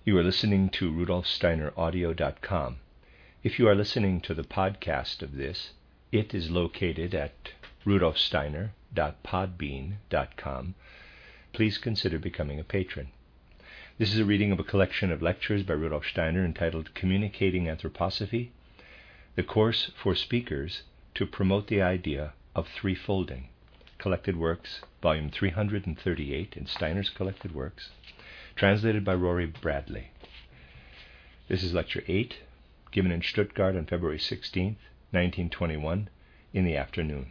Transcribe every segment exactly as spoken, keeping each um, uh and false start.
You are listening to Rudolf Steiner Audio dot com. If you are listening to the podcast of this, it is located at Rudolf Steiner dot podbean dot com. Please consider becoming a patron. This is a reading of a collection of lectures by Rudolf Steiner entitled Communicating Anthroposophy, the Course for Speakers to Promote the Idea of Threefolding. Collected Works, volume three hundred thirty-eight in Steiner's Collected Works, translated by Rory Bradley. This is lecture eight, given in Stuttgart on February sixteenth, nineteen twenty-one, in the afternoon.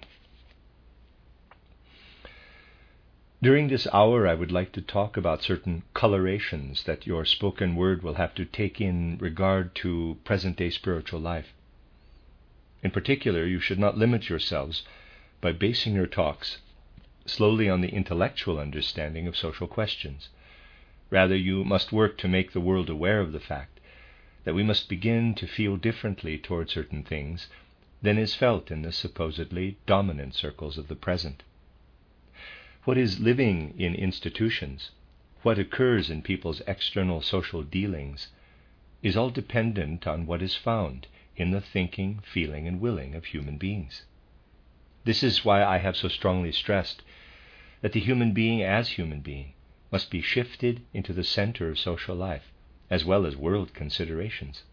During this hour, I would like to talk about certain colorations that your spoken word will have to take in regard to present-day spiritual life. In particular, you should not limit yourselves by basing your talks slowly on the intellectual understanding of social questions. Rather, you must work to make the world aware of the fact that we must begin to feel differently toward certain things than is felt in the supposedly dominant circles of the present. What is living in institutions, what occurs in people's external social dealings, is all dependent on what is found in the thinking, feeling, and willing of human beings. This is why I have so strongly stressed that the human being as human being must be shifted into the center of social life, as well as world considerations.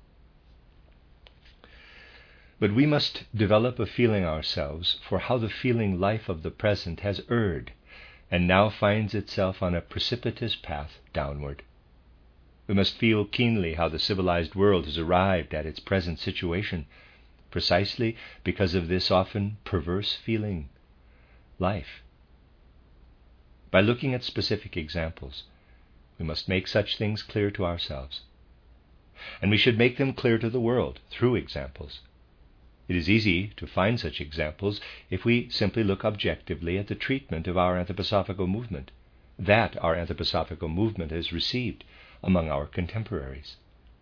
But we must develop a feeling ourselves for how the feeling life of the present has erred and now finds itself on a precipitous path downward. We must feel keenly how the civilized world has arrived at its present situation, precisely because of this often perverse feeling, life. By looking at specific examples, we must make such things clear to ourselves. And we should make them clear to the world through examples. It is easy to find such examples if we simply look objectively at the treatment of our anthroposophical movement, that our anthroposophical movement has received among our contemporaries.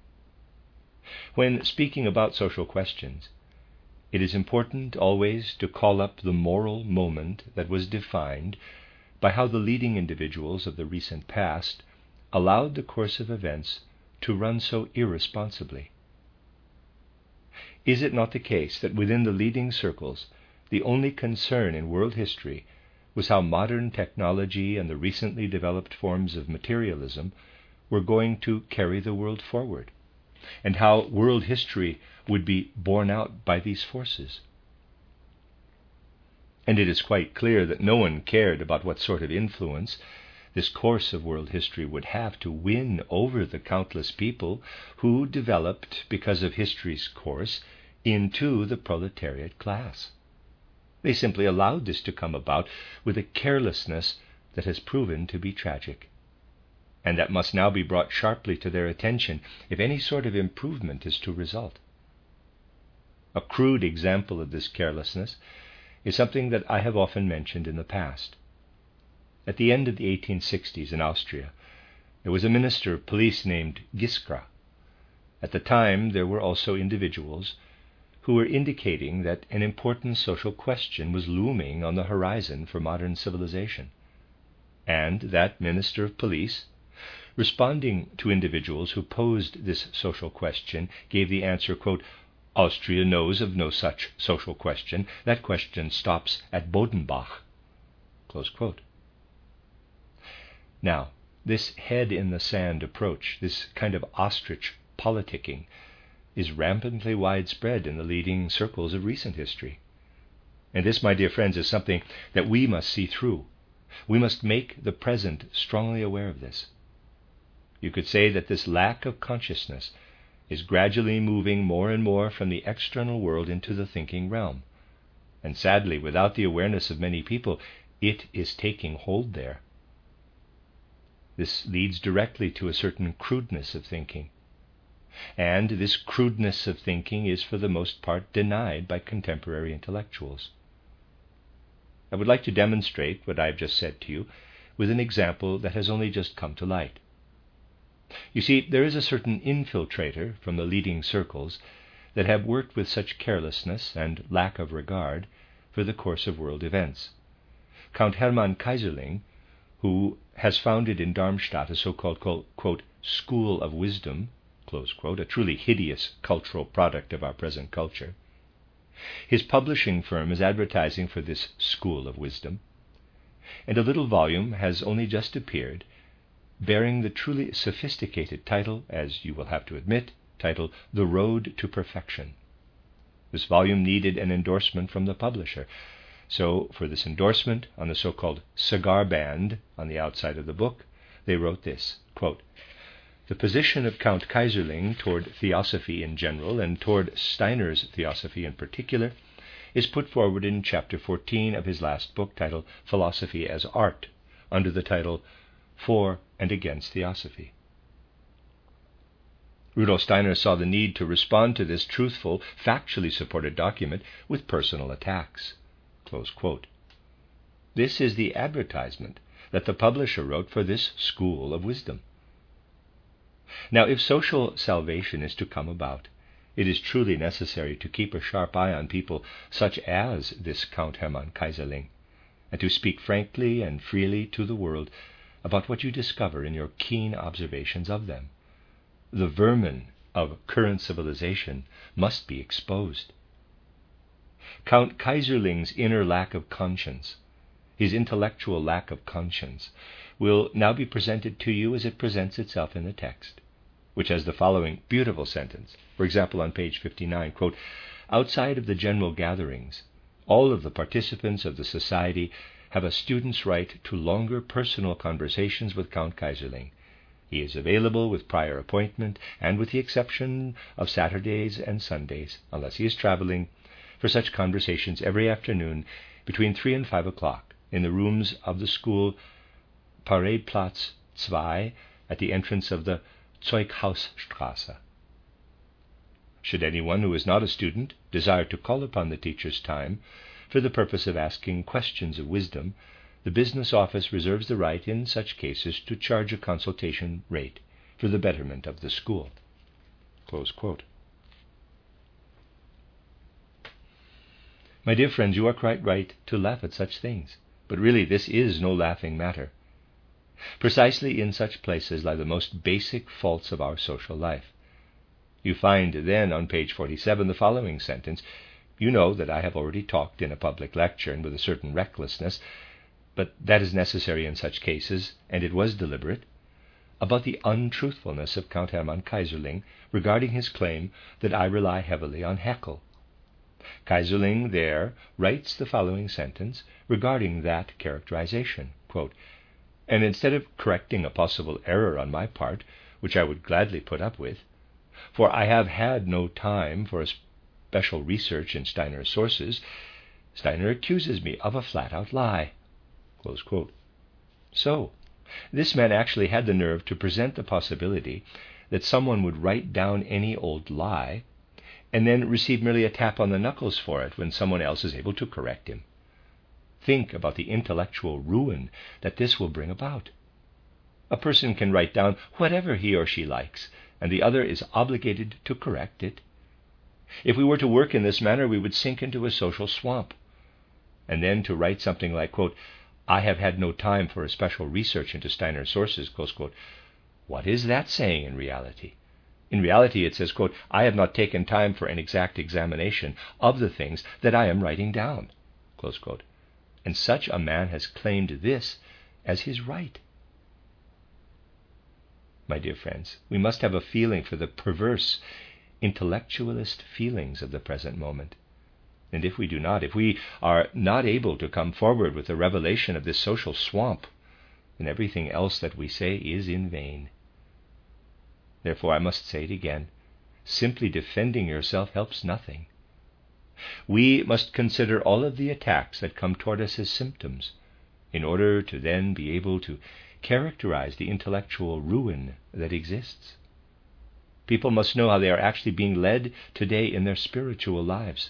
When speaking about social questions, it is important always to call up the moral moment that was defined by how the leading individuals of the recent past allowed the course of events to run so irresponsibly. Is it not the case that within the leading circles, the only concern in world history was how modern technology and the recently developed forms of materialism were going to carry the world forward, and how world history would be borne out by these forces? And it is quite clear that no one cared about what sort of influence this course of world history would have to win over the countless people who developed, because of history's course, into the proletariat class. They simply allowed this to come about with a carelessness that has proven to be tragic, and that must now be brought sharply to their attention if any sort of improvement is to result. A crude example of this carelessness is something that I have often mentioned in the past. At the end of the eighteen sixties in Austria, there was a minister of police named Giskra. At the time, there were also individuals who were indicating that an important social question was looming on the horizon for modern civilization, and that minister of police, responding to individuals who posed this social question, gave the answer, quote, "Austria knows of no such social question. That question stops at Bodenbach." Close quote. Now, this head-in-the-sand approach, this kind of ostrich politicking, is rampantly widespread in the leading circles of recent history. And this, my dear friends, is something that we must see through. We must make the present strongly aware of this. You could say that this lack of consciousness is gradually moving more and more from the external world into the thinking realm. And sadly, without the awareness of many people, it is taking hold there. This leads directly to a certain crudeness of thinking. And this crudeness of thinking is for the most part denied by contemporary intellectuals. I would like to demonstrate what I have just said to you with an example that has only just come to light. You see, there is a certain infiltrator from the leading circles that have worked with such carelessness and lack of regard for the course of world events. Count Hermann Kaiserling, who has founded in Darmstadt a so-called, quote, school of wisdom, close quote, a truly hideous cultural product of our present culture. His publishing firm is advertising for this school of wisdom, and a little volume has only just appeared, bearing the truly sophisticated title, as you will have to admit, title The Road to Perfection. This volume needed an endorsement from the publisher, so for this endorsement on the so-called cigar band on the outside of the book, they wrote this, quote, "The position of Count Keyserling toward theosophy in general and toward Steiner's theosophy in particular is put forward in chapter fourteen of his last book titled Philosophy as Art, under the title For and Against Theosophy." Rudolf Steiner saw the need to respond to this truthful, factually supported document with personal attacks. Close quote. This is the advertisement that the publisher wrote for this school of wisdom. Now, if social salvation is to come about, it is truly necessary to keep a sharp eye on people such as this Count Hermann Keyserling, and to speak frankly and freely to the world about what you discover in your keen observations of them. The vermin of current civilization must be exposed. Count Keyserling's inner lack of conscience, his intellectual lack of conscience, will now be presented to you as it presents itself in the text, which has the following beautiful sentence. For example, on page fifty-nine, quote, "Outside of the general gatherings, all of the participants of the society have a student's right to longer personal conversations with Count Keyserling. He is available with prior appointment, and with the exception of Saturdays and Sundays, unless he is traveling, for such conversations every afternoon between three and five o'clock in the rooms of the school Paradeplatz two at the entrance of the Zeughausstrasse. Should anyone who is not a student desire to call upon the teacher's time for the purpose of asking questions of wisdom, the business office reserves the right in such cases to charge a consultation rate for the betterment of the school." Close quote. My dear friends, you are quite right to laugh at such things, but really this is no laughing matter. Precisely in such places lie the most basic faults of our social life. You find then on page forty-seven the following sentence. You know that I have already talked in a public lecture and with a certain recklessness, but that is necessary in such cases, and it was deliberate, about the untruthfulness of Count Hermann Keyserling regarding his claim that I rely heavily on Haeckel. Keyserling there writes the following sentence regarding that characterization, quote, "And instead of correcting a possible error on my part, which I would gladly put up with, for I have had no time for a special research in Steiner's sources, Steiner accuses me of a flat-out lie." Close quote. So, this man actually had the nerve to present the possibility that someone would write down any old lie and then receive merely a tap on the knuckles for it when someone else is able to correct him. Think about the intellectual ruin that this will bring about. A person can write down whatever he or she likes, and the other is obligated to correct it. If we were to work in this manner, we would sink into a social swamp. And then to write something like, quote, "I have had no time for a special research into Steiner's sources," close quote. What is that saying in reality? In reality it says, quote, "I have not taken time for an exact examination of the things that I am writing down," close quote. And such a man has claimed this as his right. My dear friends, we must have a feeling for the perverse, intellectualist feelings of the present moment. And if we do not, if we are not able to come forward with a revelation of this social swamp, then everything else that we say is in vain. Therefore, I must say it again, simply defending yourself helps nothing. We must consider all of the attacks that come toward us as symptoms, in order to then be able to characterize the intellectual ruin that exists. People must know how they are actually being led today in their spiritual lives.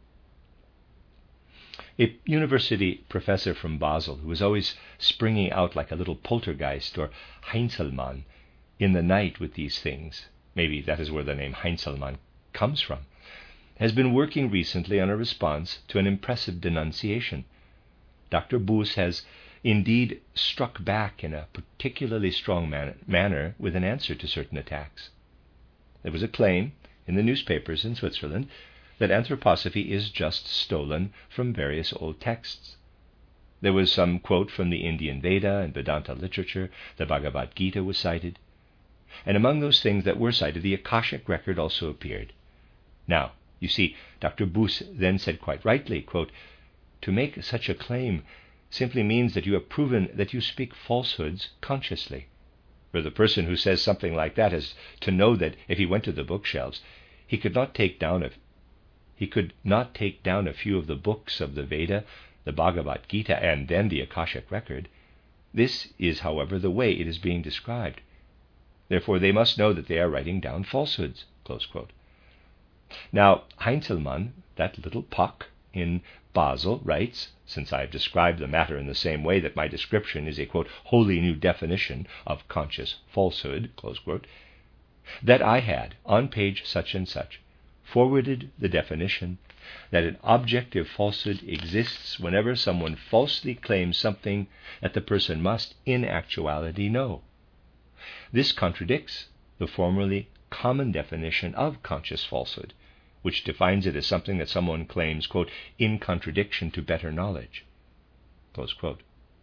A university professor from Basel, who was always springing out like a little poltergeist or Heinzelmann in the night with these things, maybe that is where the name Heinzelmann comes from, has been working recently on a response to an impressive denunciation. Doctor Buss has indeed struck back in a particularly strong man- manner with an answer to certain attacks. There was a claim in the newspapers in Switzerland that anthroposophy is just stolen from various old texts. There was some quote from the Indian Veda and Vedanta literature. The Bhagavad Gita was cited. And among those things that were cited, the Akashic record also appeared. Now, you see, Doctor Buss then said quite rightly, quote, "To make such a claim simply means that you have proven that you speak falsehoods consciously. For the person who says something like that has to know that if he went to the bookshelves, he could not take down a, he could not take down a few of the books of the Veda, the Bhagavad Gita, and then the Akashic record. This is, however, the way it is being described. Therefore, they must know that they are writing down falsehoods." Close quote. Now, Heinzelmann, that little Puck in Basel, writes, since I have described the matter in the same way that my description is a, quote, wholly new definition of conscious falsehood, close quote, that I had, on page such and such, forwarded the definition that an objective falsehood exists whenever someone falsely claims something that the person must, in actuality, know. This contradicts the formerly common definition of conscious falsehood, which defines it as something that someone claims, quote, in contradiction to better knowledge, close quote.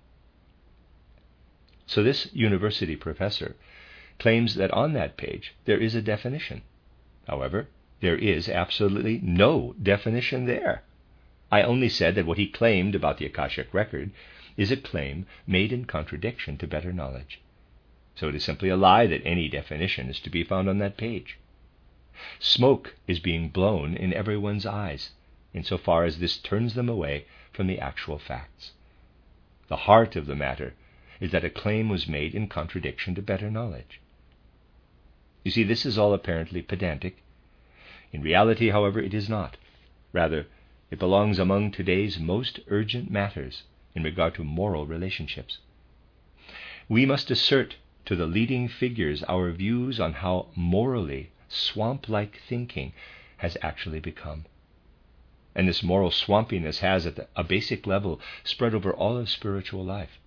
So this university professor claims that on that page there is a definition. However, there is absolutely no definition there. I only said that what he claimed about the Akashic record is a claim made in contradiction to better knowledge. So it is simply a lie that any definition is to be found on that page. Smoke is being blown in everyone's eyes, insofar as this turns them away from the actual facts. The heart of the matter is that a claim was made in contradiction to better knowledge. You see, this is all apparently pedantic. In reality, however, it is not. Rather, it belongs among today's most urgent matters in regard to moral relationships. We must assert to the leading figures our views on how morally swamp-like thinking has actually become. And this moral swampiness has, at a basic level, spread over all of spiritual life.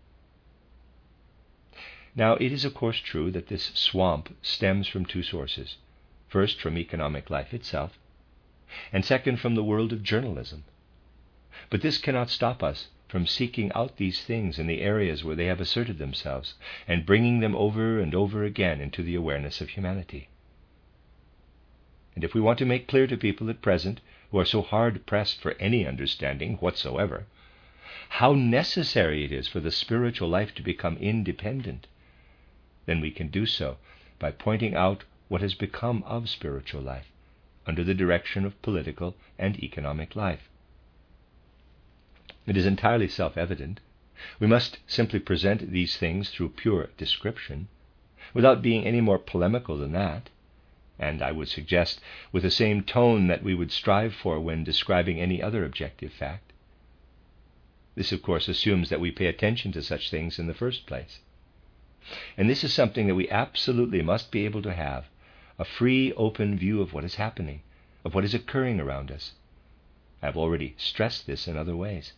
Now, it is of course true that this swamp stems from two sources. First, from economic life itself, and second, from the world of journalism. But this cannot stop us from seeking out these things in the areas where they have asserted themselves, and bringing them over and over again into the awareness of humanity. And if we want to make clear to people at present, who are so hard-pressed for any understanding whatsoever, how necessary it is for the spiritual life to become independent, then we can do so by pointing out what has become of spiritual life under the direction of political and economic life. It is entirely self-evident. We must simply present these things through pure description, without being any more polemical than that, and I would suggest with the same tone that we would strive for when describing any other objective fact. This, of course, assumes that we pay attention to such things in the first place. And this is something that we absolutely must be able to have, a free, open view of what is happening, of what is occurring around us. I have already stressed this in other ways.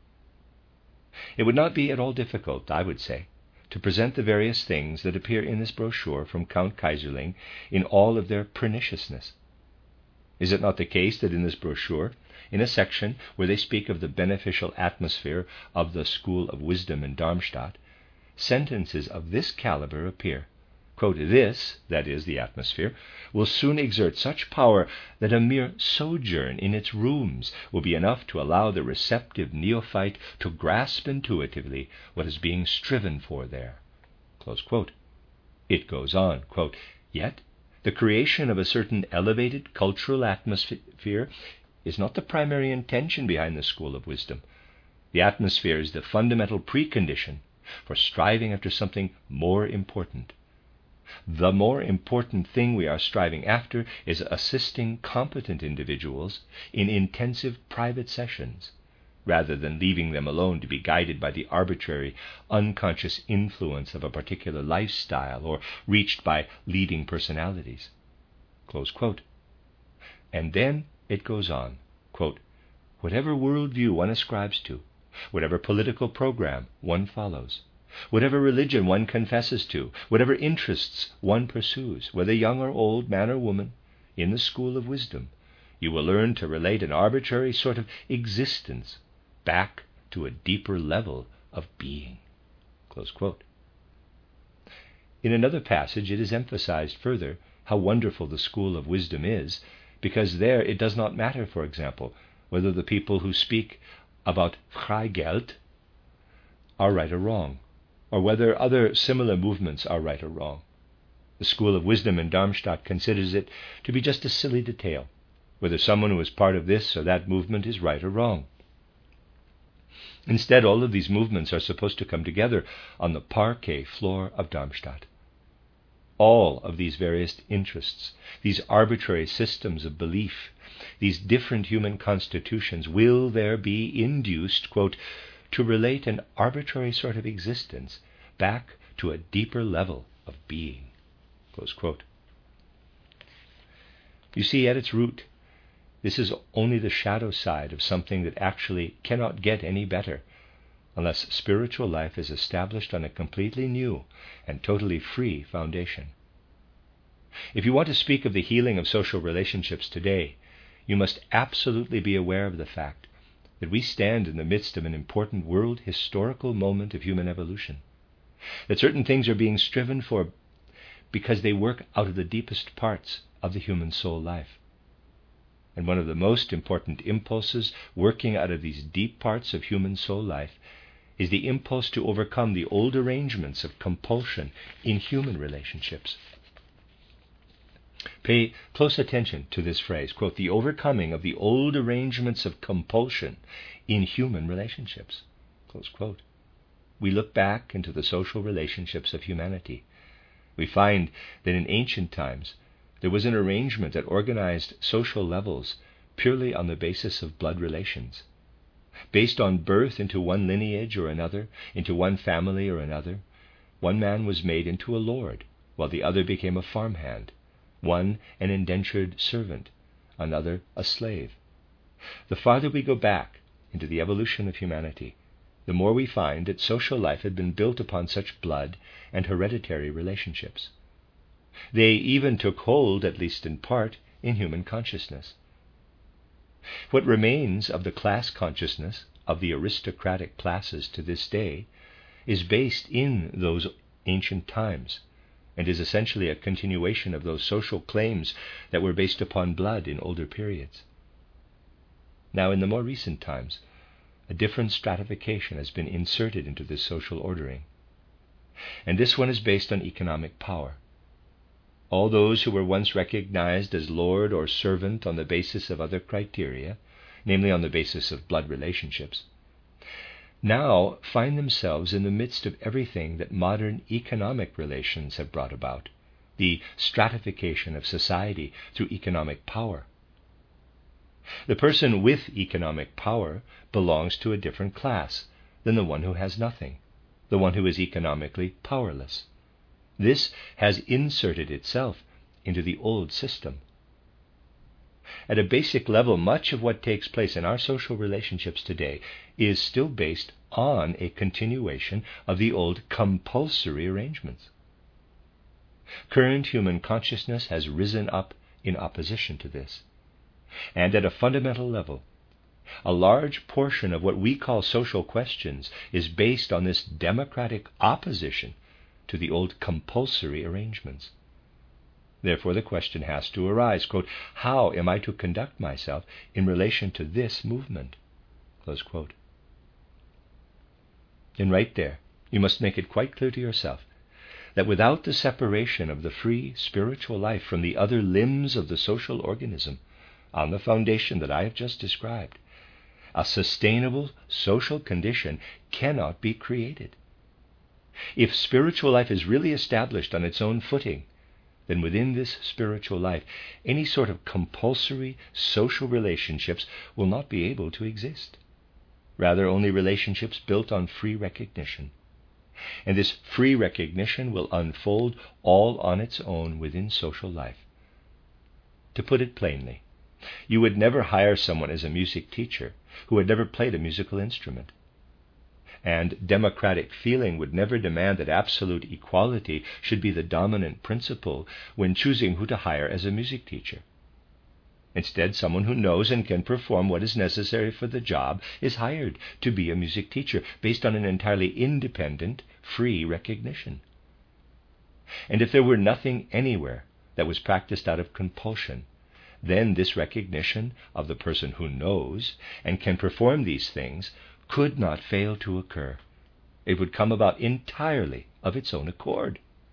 It would not be at all difficult, I would say, to present the various things that appear in this brochure from Count Keyserling in all of their perniciousness. Is it not the case that in this brochure, in a section where they speak of the beneficial atmosphere of the School of Wisdom in Darmstadt, sentences of this caliber appear? Quote, "This," that is, the atmosphere, "will soon exert such power that a mere sojourn in its rooms will be enough to allow the receptive neophyte to grasp intuitively what is being striven for there." Close quote. It goes on, quote, "Yet the creation of a certain elevated cultural atmosphere is not the primary intention behind the School of Wisdom. The atmosphere is the fundamental precondition for striving after something more important. The more important thing we are striving after is assisting competent individuals in intensive private sessions, rather than leaving them alone to be guided by the arbitrary, unconscious influence of a particular lifestyle or reached by leading personalities." Close quote. And then it goes on, quote, "Whatever worldview one ascribes to, whatever political program one follows, whatever religion one confesses to, whatever interests one pursues, whether young or old, man or woman, in the school of wisdom, you will learn to relate an arbitrary sort of existence back to a deeper level of being. Close quote. In another passage, it is emphasized further how wonderful the school of wisdom is, because there it does not matter, for example, whether the people who speak about Freigeld are right or wrong, or whether other similar movements are right or wrong. The School of Wisdom in Darmstadt considers it to be just a silly detail, whether someone who is part of this or that movement is right or wrong. Instead, all of these movements are supposed to come together on the parquet floor of Darmstadt. All of these various interests, these arbitrary systems of belief, these different human constitutions will there be induced, quote, to relate an arbitrary sort of existence back to a deeper level of being, close quote. You see, at its root, this is only the shadow side of something that actually cannot get any better unless spiritual life is established on a completely new and totally free foundation. If you want to speak of the healing of social relationships today, you must absolutely be aware of the fact that we stand in the midst of an important world historical moment of human evolution, that certain things are being striven for because they work out of the deepest parts of the human soul life. And one of the most important impulses working out of these deep parts of human soul life is the impulse to overcome the old arrangements of compulsion in human relationships. Pay close attention to this phrase, quote, the overcoming of the old arrangements of compulsion in human relationships, close quote. We look back into the social relationships of humanity. We find that in ancient times there was an arrangement that organized social levels purely on the basis of blood relations. Based on birth into one lineage or another, into one family or another, one man was made into a lord, while the other became a farmhand, one an indentured servant, another a slave. The farther we go back into the evolution of humanity, the more we find that social life had been built upon such blood and hereditary relationships. They even took hold, at least in part, in human consciousness. What remains of the class consciousness of the aristocratic classes to this day is based in those ancient times, and is essentially a continuation of those social claims that were based upon blood in older periods. Now, in the more recent times, a different stratification has been inserted into this social ordering, and this one is based on economic power. All those who were once recognized as lord or servant on the basis of other criteria, namely on the basis of blood relationships, now find themselves in the midst of everything that modern economic relations have brought about, the stratification of society through economic power. The person with economic power belongs to a different class than the one who has nothing, the one who is economically powerless. This has inserted itself into the old system. At a basic level, much of what takes place in our social relationships today is still based on a continuation of the old compulsory arrangements. Current human consciousness has risen up in opposition to this. And at a fundamental level, a large portion of what we call social questions is based on this democratic opposition to the old compulsory arrangements. Therefore, the question has to arise, quote, how am I to conduct myself in relation to this movement? Close quote. And right there, you must make it quite clear to yourself that without the separation of the free spiritual life from the other limbs of the social organism, on the foundation that I have just described, a sustainable social condition cannot be created. If spiritual life is really established on its own footing, then within this spiritual life, any sort of compulsory social relationships will not be able to exist. Rather, only relationships built on free recognition. And this free recognition will unfold all on its own within social life. To put it plainly, you would never hire someone as a music teacher who had never played a musical instrument. and democratic feeling would never demand that absolute equality should be the dominant principle when choosing who to hire as a music teacher. Instead, someone who knows and can perform what is necessary for the job is hired to be a music teacher based on an entirely independent, free recognition. And if there were nothing anywhere that was practiced out of compulsion, then this recognition of the person who knows and can perform these things could not fail to occur. It would come about entirely of its own accord.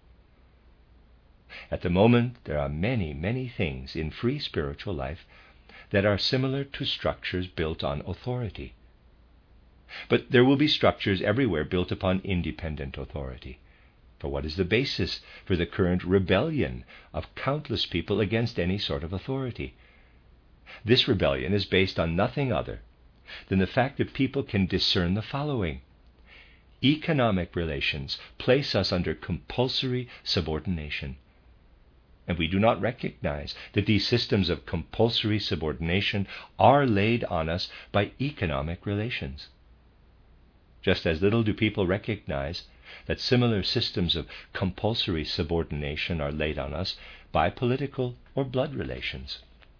At the moment, there are many, many things in free spiritual life that are similar to structures built on authority. But there will be structures everywhere built upon independent authority. For what is the basis for the current rebellion of countless people against any sort of authority? This rebellion is based on nothing other than the fact that people can discern the following. Economic relations place us under compulsory subordination. And we do not recognize that these systems of compulsory subordination are laid on us by economic relations. Just as little do people recognize that similar systems of compulsory subordination are laid on us by political or blood relations.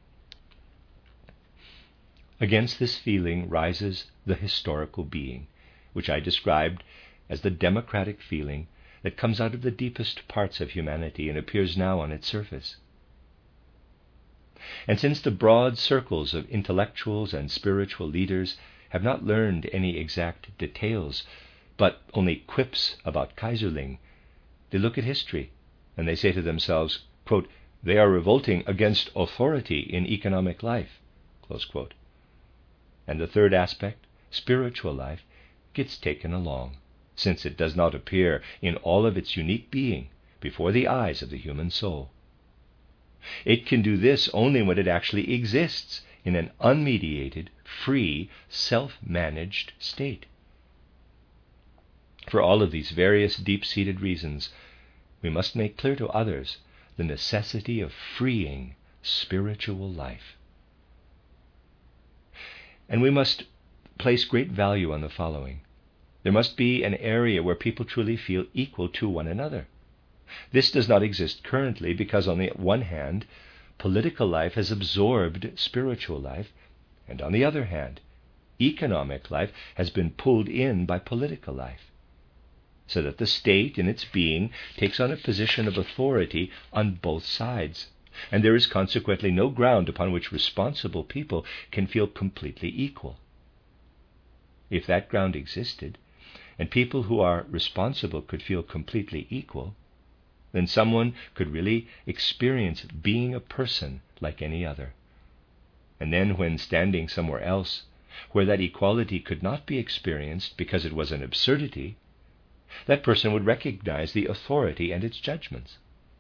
Against this feeling rises the historical being, which I described as the democratic feeling that comes out of the deepest parts of humanity and appears now on its surface. And since the broad circles of intellectuals and spiritual leaders have not learned any exact details, but only quips about Kaiserling, they look at history and they say to themselves, quote, "They are revolting against authority in economic life," close quote. And the third aspect, spiritual life, gets taken along, since it does not appear in all of its unique being before the eyes of the human soul. It can do this only when it actually exists in an unmediated, free, self-managed state. For all of these various deep-seated reasons, we must make clear to others the necessity of freeing spiritual life. And we must place great value on the following. There must be an area where people truly feel equal to one another. This does not exist currently because, on the one hand, political life has absorbed spiritual life, and on the other hand, economic life has been pulled in by political life, so that the state in its being takes on a position of authority on both sides, and there is consequently no ground upon which responsible people can feel completely equal. If that ground existed, and people who are responsible could feel completely equal, then someone could really experience being a person like any other. And then when standing somewhere else, where that equality could not be experienced because it was an absurdity, that person would recognize the authority and its judgments.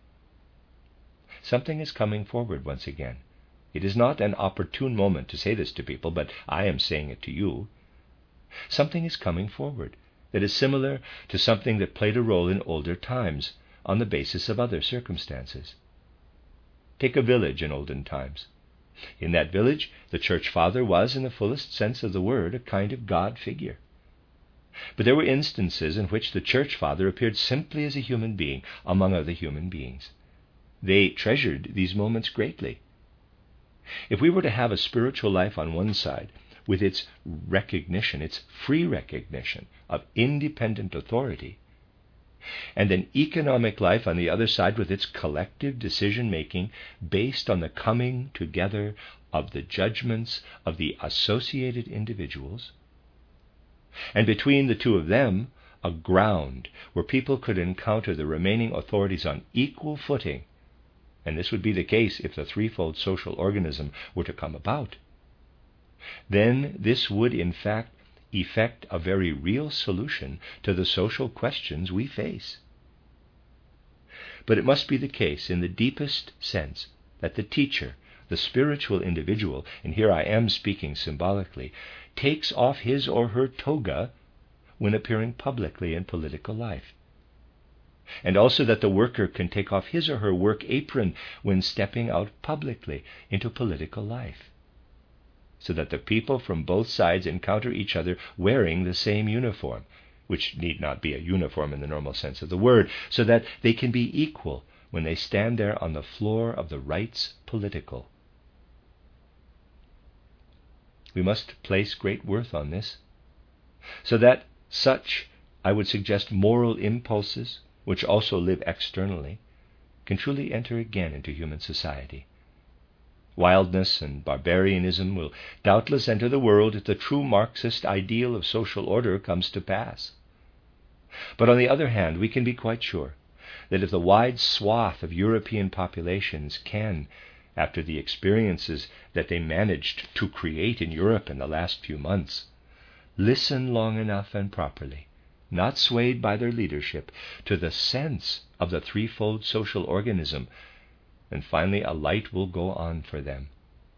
Something is coming forward once again. It is not an opportune moment to say this to people, but I am saying it to you. Something is coming forward that is similar to something that played a role in older times on the basis of other circumstances. Take a village in olden times. In that village, the church father was, in the fullest sense of the word, a kind of God figure. But there were instances in which the church father appeared simply as a human being among other human beings. They treasured these moments greatly. If we were to have a spiritual life on one side, with its recognition, its free recognition of independent authority, and an economic life on the other side with its collective decision-making based on the coming together of the judgments of the associated individuals, and between the two of them, a ground where people could encounter the remaining authorities on equal footing, and this would be the case if the threefold social organism were to come about, then this would in fact effect a very real solution to the social questions we face. But it must be the case in the deepest sense that the teacher, the spiritual individual, and here I am speaking symbolically, takes off his or her toga when appearing publicly in political life, and also that the worker can take off his or her work apron when stepping out publicly into political life. so that the people from both sides encounter each other wearing the same uniform, which need not be a uniform in the normal sense of the word, so that they can be equal when they stand there on the floor of the rights political. We must place great worth on this, so that such, I would suggest, moral impulses, which also live externally, can truly enter again into human society. Wildness and barbarianism will doubtless enter the world if the true Marxist ideal of social order comes to pass. But on the other hand, we can be quite sure that if the wide swath of European populations can, after the experiences that they managed to create in Europe in the last few months, listen long enough and properly, not swayed by their leadership, to the sense of the threefold social organism, and finally a light will go on for them.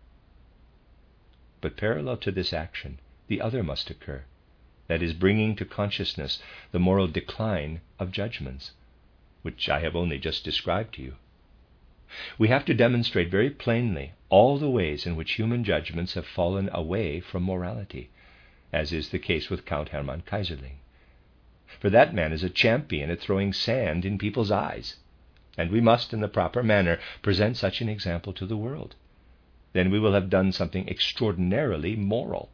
But parallel to this action, the other must occur, that is, bringing to consciousness the moral decline of judgments, which I have only just described to you. We have to demonstrate very plainly all the ways in which human judgments have fallen away from morality, as is the case with Count Hermann Keyserling. For that man is a champion at throwing sand in people's eyes, and we must, in the proper manner, present such an example to the world. Then we will have done something extraordinarily moral.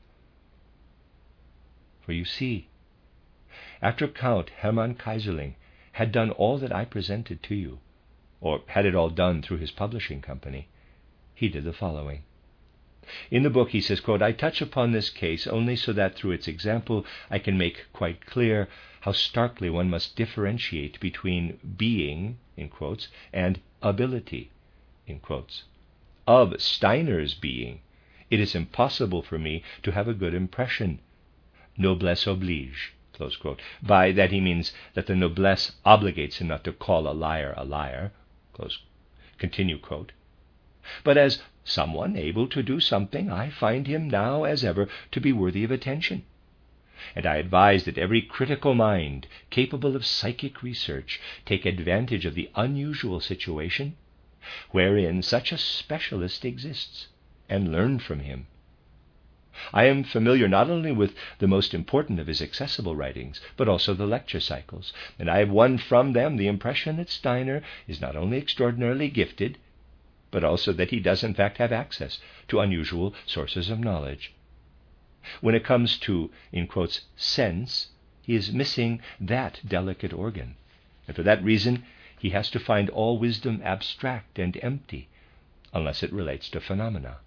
For you see, after Count Hermann Keyserling had done all that I presented to you, or had it all done through his publishing company, he did the following. In the book he says, quote, "I touch upon this case only so that through its example I can make quite clear how starkly one must differentiate between being, in quotes, and ability, in quotes. Of Steiner's being, it is impossible for me to have a good impression. Noblesse oblige." Close quote. By that he means that the noblesse obligates him not to call a liar a liar. Close. Continue quote. But as someone able to do something, I find him now, as ever, to be worthy of attention. And I advise that every critical mind, capable of psychic research, take advantage of the unusual situation wherein such a specialist exists, and learn from him. I am familiar not only with the most important of his accessible writings, but also the lecture cycles, and I have won from them the impression that Steiner is not only extraordinarily gifted, but also that he does in fact have access to unusual sources of knowledge. When it comes to, in quotes, sense, he is missing that delicate organ, and for that reason he has to find all wisdom abstract and empty, unless it relates to phenomena.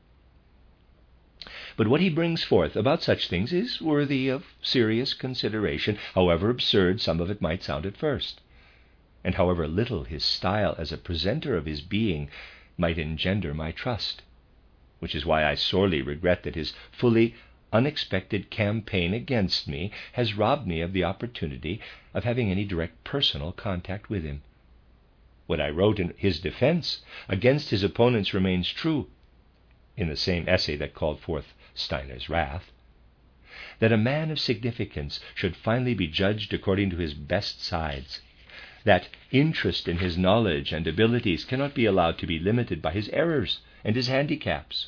But what he brings forth about such things is worthy of serious consideration, however absurd some of it might sound at first, and however little his style as a presenter of his being might engender my trust, which is why I sorely regret that his fully unexpected campaign against me has robbed me of the opportunity of having any direct personal contact with him. What I wrote in his defense against his opponents remains true, in the same essay that called forth Steiner's wrath, that a man of significance should finally be judged according to his best sides, that interest in his knowledge and abilities cannot be allowed to be limited by his errors and his handicaps.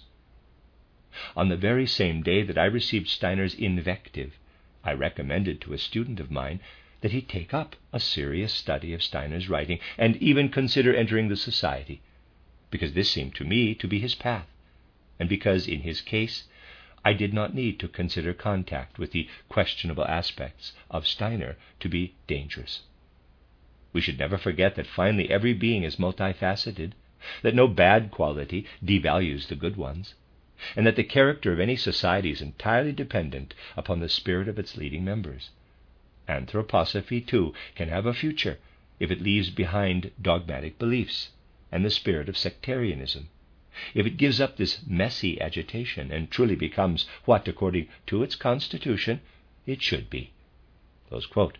On the very same day that I received Steiner's invective, I recommended to a student of mine that he take up a serious study of Steiner's writing and even consider entering the society, because this seemed to me to be his path, and because, in his case, I did not need to consider contact with the questionable aspects of Steiner to be dangerous. We should never forget that finally every being is multifaceted, that no bad quality devalues the good ones, and that the character of any society is entirely dependent upon the spirit of its leading members. Anthroposophy, too, can have a future if it leaves behind dogmatic beliefs and the spirit of sectarianism, if it gives up this messy agitation and truly becomes what, according to its constitution, it should be. Close quote.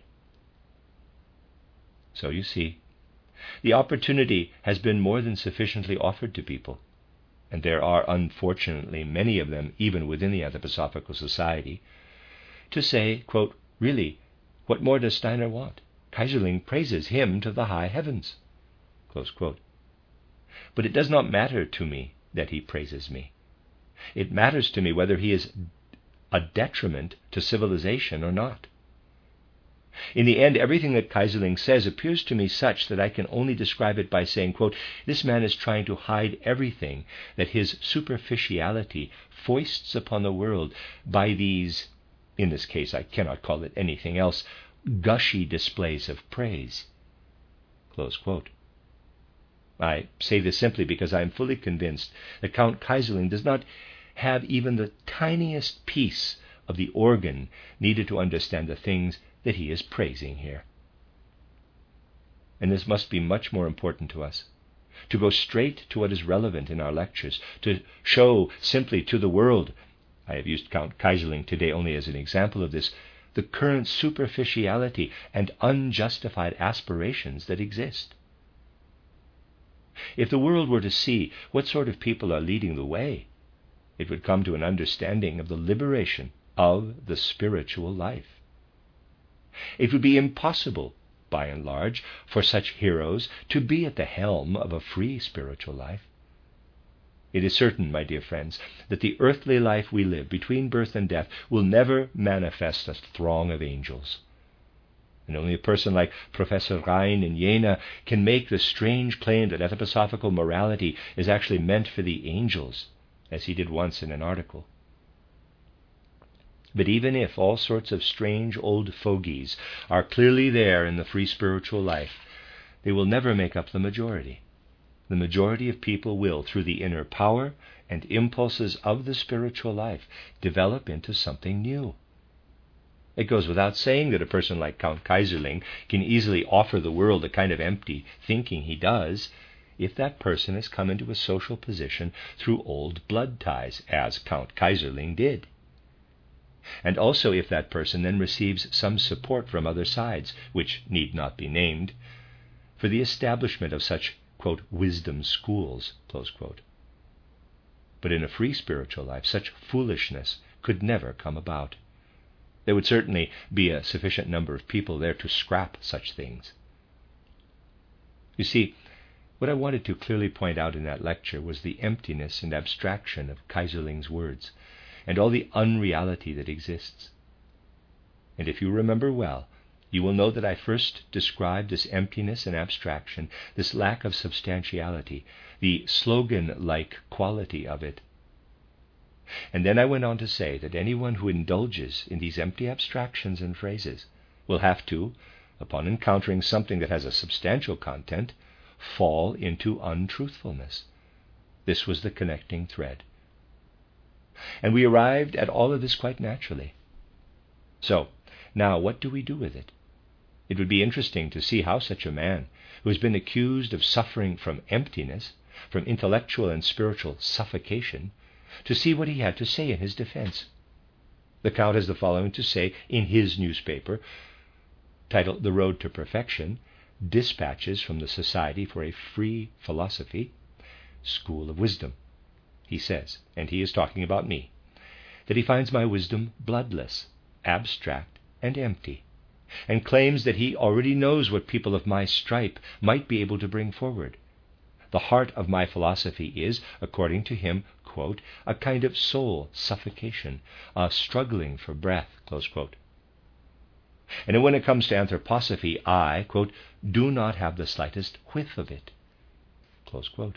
So you see, the opportunity has been more than sufficiently offered to people, and there are unfortunately many of them even within the Anthroposophical Society, to say, quote, "Really, what more does Steiner want? Keyserling praises him to the high heavens." Close quote. But it does not matter to me that he praises me. It matters to me whether he is a detriment to civilization or not. In the end, everything that Keyserling says appears to me such that I can only describe it by saying, quote, this man is trying to hide everything that his superficiality foists upon the world by these, in this case I cannot call it anything else, gushy displays of praise. Close quote. I say this simply because I am fully convinced that Count Keyserling does not have even the tiniest piece of the organ needed to understand the things that he is praising here. And this must be much more important to us, to go straight to what is relevant in our lectures, to show simply to the world, I have used Count Keyserling today only as an example of this, the current superficiality and unjustified aspirations that exist. If the world were to see what sort of people are leading the way, it would come to an understanding of the liberation of the spiritual life. It would be impossible, by and large, for such heroes to be at the helm of a free spiritual life. It is certain, my dear friends, that the earthly life we live between birth and death will never manifest a throng of angels. And only a person like Professor Rhein in Jena can make the strange claim that anthroposophical morality is actually meant for the angels, as he did once in an article. But even if all sorts of strange old fogies are clearly there in the free spiritual life, they will never make up the majority. The majority of people will, through the inner power and impulses of the spiritual life, develop into something new. It goes without saying that a person like Count Keyserling can easily offer the world the kind of empty thinking he does, if that person has come into a social position through old blood ties, as Count Keyserling did. And also if that person then receives some support from other sides, which need not be named, for the establishment of such, quote, wisdom schools, close quote. But in a free spiritual life, such foolishness could never come about. There would certainly be a sufficient number of people there to scrap such things. You see, what I wanted to clearly point out in that lecture was the emptiness and abstraction of Keyserling's words, and all the unreality that exists. And if you remember well, you will know that I first described this emptiness and abstraction, this lack of substantiality, the slogan-like quality of it. And then I went on to say that anyone who indulges in these empty abstractions and phrases will have to, upon encountering something that has a substantial content, fall into untruthfulness. This was the connecting thread. And we arrived at all of this quite naturally. So, now what do we do with it? It would be interesting to see how such a man, who has been accused of suffering from emptiness, from intellectual and spiritual suffocation, to see what he had to say in his defense. The Count has the following to say in his newspaper, titled The Road to Perfection, Dispatches from the Society for a Free Philosophy, School of Wisdom. He says, and he is talking about me, that he finds my wisdom bloodless, abstract, and empty, and claims that he already knows what people of my stripe might be able to bring forward. The heart of my philosophy is, according to him, quote, a kind of soul suffocation, a struggling for breath, close quote. And when it comes to anthroposophy, I, quote, do not have the slightest whiff of it, close quote.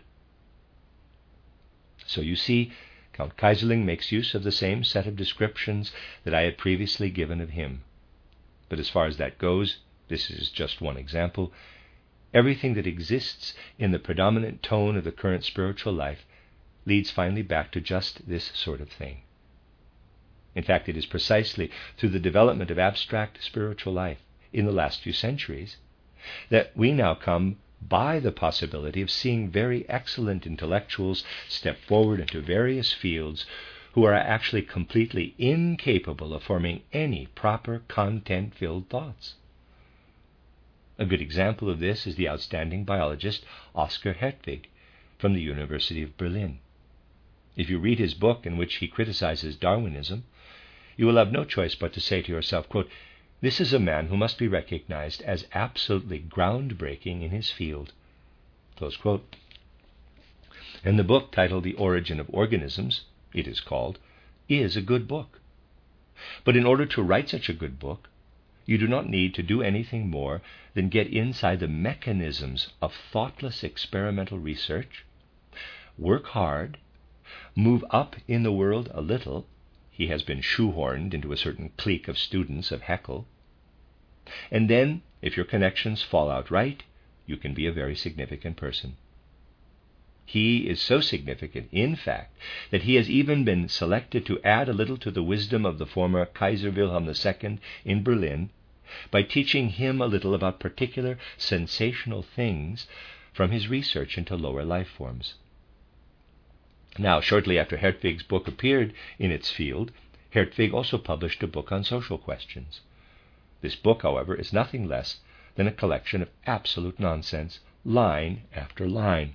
So you see, Count Keyserling makes use of the same set of descriptions that I had previously given of him. But as far as that goes, this is just one example, everything that exists in the predominant tone of the current spiritual life leads finally back to just this sort of thing. In fact, it is precisely through the development of abstract spiritual life in the last few centuries that we now come by the possibility of seeing very excellent intellectuals step forward into various fields who are actually completely incapable of forming any proper content-filled thoughts. A good example of this is the outstanding biologist Oskar Hertwig from the University of Berlin. If you read his book in which he criticizes Darwinism, you will have no choice but to say to yourself, quote, this is a man who must be recognized as absolutely groundbreaking in his field, close quote. And the book, titled The Origin of Organisms, it is called, is a good book. But in order to write such a good book, you do not need to do anything more than get inside the mechanisms of thoughtless experimental research, work hard, move up in the world a little. He has been shoehorned into a certain clique of students of Haeckel. And then, if your connections fall out right, you can be a very significant person. He is so significant, in fact, that he has even been selected to add a little to the wisdom of the former Kaiser Wilhelm the Second in Berlin by teaching him a little about particular sensational things from his research into lower life forms. Now, shortly after Hertwig's book appeared in its field, Hertwig also published a book on social questions. This book, however, is nothing less than a collection of absolute nonsense, line after line.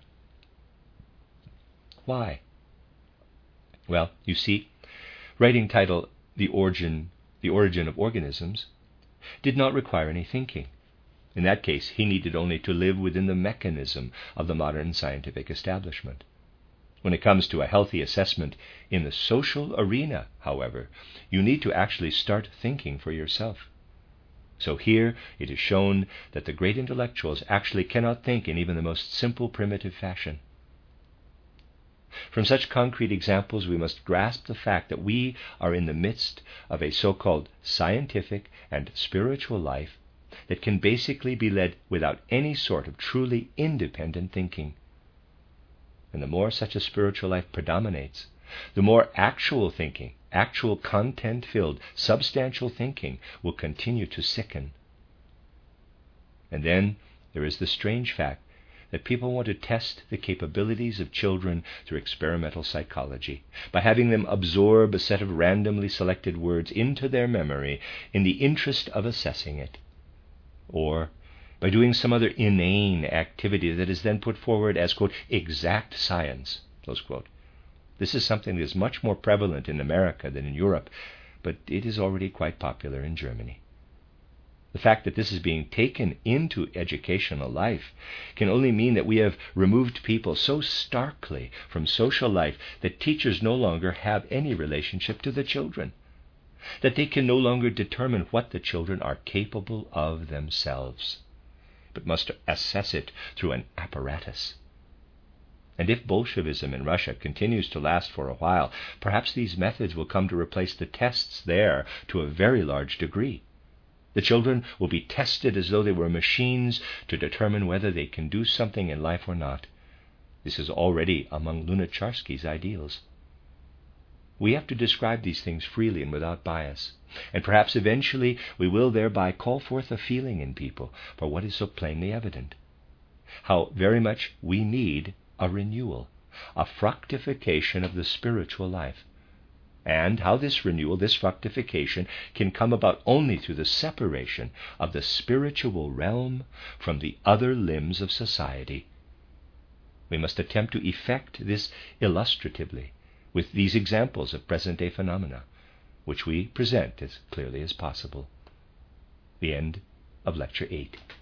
Why? Well, you see, writing title The Origin, The Origin of Organisms did not require any thinking. In that case, he needed only to live within the mechanism of the modern scientific establishment. When it comes to a healthy assessment in the social arena, however, you need to actually start thinking for yourself. So here it is shown that the great intellectuals actually cannot think in even the most simple primitive fashion. From such concrete examples, we must grasp the fact that we are in the midst of a so-called scientific and spiritual life that can basically be led without any sort of truly independent thinking. And the more such a spiritual life predominates, the more actual thinking, actual content-filled, substantial thinking will continue to sicken. And then there is the strange fact that people want to test the capabilities of children through experimental psychology, by having them absorb a set of randomly selected words into their memory in the interest of assessing it, or by doing some other inane activity that is then put forward as, quote, exact science, close quote. This is something that is much more prevalent in America than in Europe, but it is already quite popular in Germany. The fact that this is being taken into educational life can only mean that we have removed people so starkly from social life that teachers no longer have any relationship to the children, that they can no longer determine what the children are capable of themselves, but must assess it through an apparatus. And if Bolshevism in Russia continues to last for a while, perhaps these methods will come to replace the tests there to a very large degree. The children will be tested as though they were machines to determine whether they can do something in life or not. This is already among Lunacharsky's ideals. We have to describe these things freely and without bias, and perhaps eventually we will thereby call forth a feeling in people for what is so plainly evident: how very much we need a renewal, a fructification of the spiritual life, and how this renewal, this fructification, can come about only through the separation of the spiritual realm from the other limbs of society. We must attempt to effect this illustratively with these examples of present-day phenomena, which we present as clearly as possible. The end of Lecture eight.